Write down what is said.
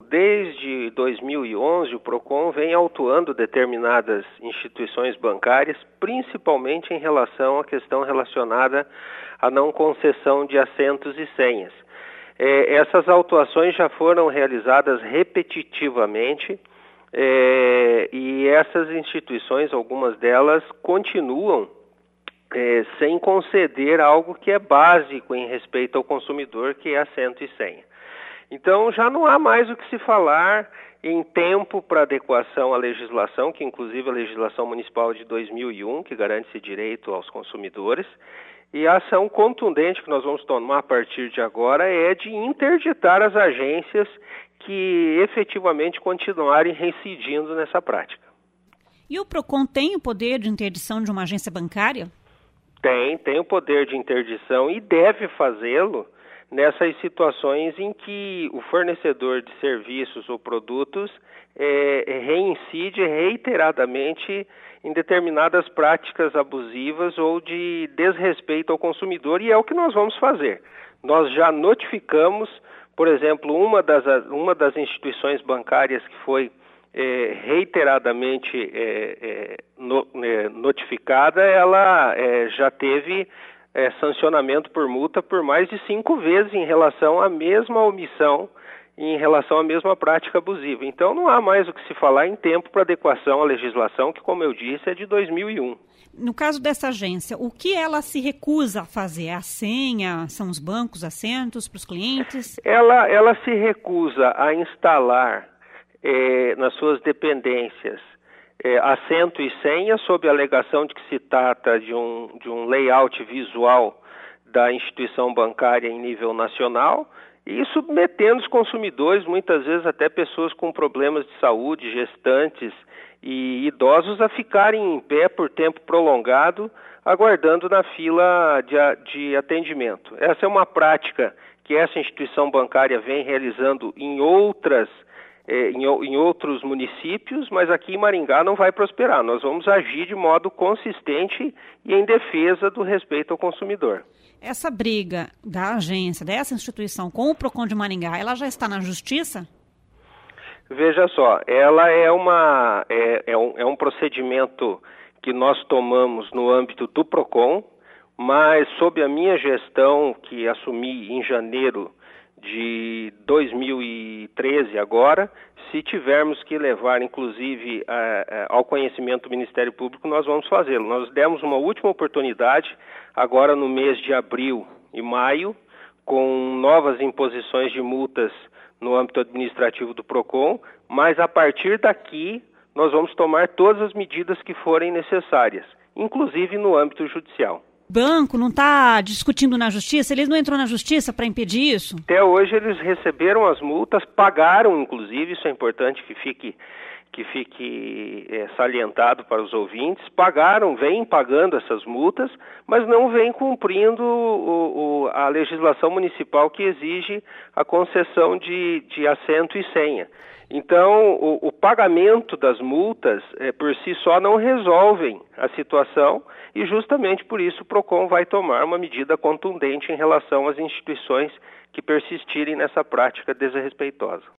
Desde 2011, o PROCON vem autuando determinadas instituições bancárias, principalmente em relação à questão relacionada à não concessão de assentos e senhas. Essas autuações já foram realizadas repetitivamente e essas instituições, algumas delas, continuam sem conceder algo que é básico em respeito ao consumidor, que é assento e senha. Então já não há mais o que se falar em tempo para adequação à legislação, que inclusive a legislação municipal de 2001, que garante esse direito aos consumidores, e a ação contundente que nós vamos tomar a partir de agora é de interditar as agências que efetivamente continuarem reincidindo nessa prática. E o PROCON tem o poder de interdição de uma agência bancária? Tem o poder de interdição e deve fazê-lo nessas situações em que o fornecedor de serviços ou produtos reincide reiteradamente em determinadas práticas abusivas ou de desrespeito ao consumidor, e é o que nós vamos fazer. Nós já notificamos, por exemplo, uma das instituições bancárias que foi reiteradamente notificada, ela já teve sancionamento por multa por mais de 5 vezes em relação à mesma omissão, em relação à mesma prática abusiva. Então não há mais o que se falar em tempo para adequação à legislação, que, como eu disse, é de 2001. No caso dessa agência, o que ela se recusa a fazer? A senha? São os bancos, assentos para os clientes? Ela se recusa a instalar nas suas dependências assento e senha, sob a alegação de que se trata de um layout visual da instituição bancária em nível nacional, e submetendo os consumidores, muitas vezes até pessoas com problemas de saúde, gestantes e idosos, a ficarem em pé por tempo prolongado, aguardando na fila de atendimento. Essa é uma prática que essa instituição bancária vem realizando em outros municípios, mas aqui em Maringá não vai prosperar. Nós vamos agir de modo consistente e em defesa do respeito ao consumidor. Essa briga da agência, dessa instituição com o PROCON de Maringá, ela já está na justiça? Veja só, ela é um procedimento que nós tomamos no âmbito do PROCON, mas sob a minha gestão, que assumi em janeiro de 2013 agora, se tivermos que levar, inclusive, ao conhecimento do Ministério Público, nós vamos fazê-lo. Nós demos uma última oportunidade, agora no mês de abril e maio, com novas imposições de multas no âmbito administrativo do PROCON, mas a partir daqui nós vamos tomar todas as medidas que forem necessárias, inclusive no âmbito judicial. O banco não está discutindo na justiça? Eles não entrou na justiça para impedir isso? Até hoje eles receberam as multas, pagaram inclusive, isso é importante que fique salientado para os ouvintes, vêm pagando essas multas, mas não vêm cumprindo a legislação municipal que exige a concessão de assento e senha. Então, o pagamento das multas por si só não resolvem a situação, e justamente por isso o PROCON vai tomar uma medida contundente em relação às instituições que persistirem nessa prática desrespeitosa.